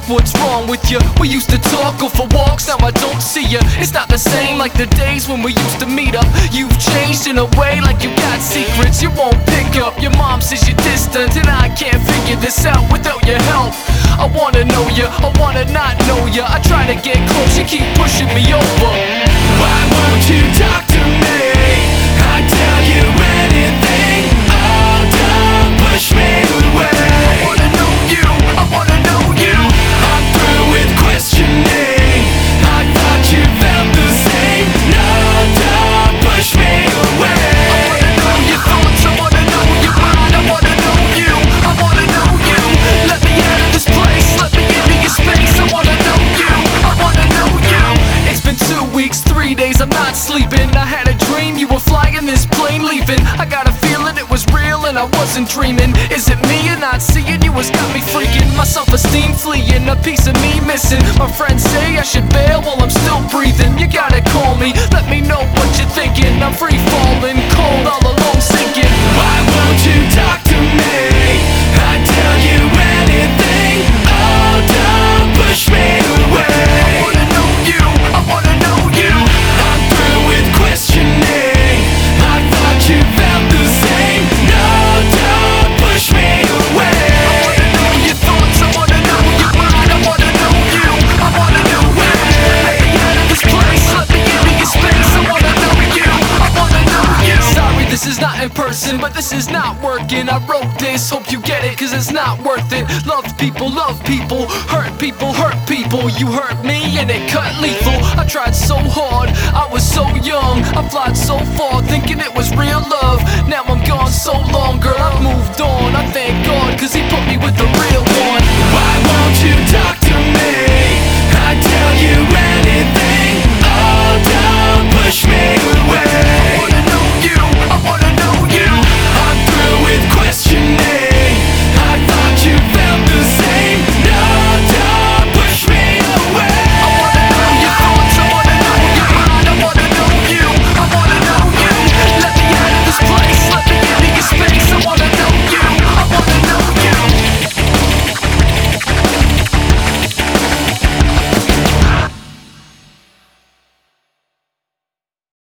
what's wrong with you? We used to talk, go for walks, now I don't see you. It's not the same like the days when we used to meet up. You've changed in a way like you got secrets you won't pick up. Your mom says you're distant and I can't figure this out without your help. I wanna know you, I wanna not know you. I try to get close, you keep pushing me over. Why won't you talk to me? I'd tell you anything. Oh, don't push me away. I wanna know you, I wanna know you. I'm through with questioning. I thought you felt the same. No, don't push me away. I wanna know your thoughts, I wanna know your mind. I wanna know you, I wanna know you. Let me out of this place, let me into your space. I wanna know you, I wanna know you. It's been 2 weeks, 3 days, I'm not sleeping. I had a dream you were flying this plane leaving. I got a feeling it was real and I wasn't dreaming. Is it me you're not seeing? You has got me freaking. My self-esteem fleeing, a piece of me missing. My friends say I should bail while I'm still breathing. You gotta call me, let me know what you're thinking. I'm free falling, cold, all alone sinking. Why won't you talk to me? I'd tell you anything. Oh, don't push me away. I wanna know you, I wanna know you. I'm through with questioning. I thought you felt the same. No, don't push me away. I wanna know your thoughts, I wanna know your mind. I wanna know you, I wanna know you. Let me out of this place, let me into your space. I wanna know you, I wanna know you. Sorry, this is not in person, but this is not working. I wrote this, hope you get it, cause it's not worth it. Love people, hurt people, hurt people. You hurt me and it cut lethal. I tried so hard, I was so young. I flied so far, thinking it was real love. Now I'm gone so long, girl, I've moved on. I thank God, cause he put me with the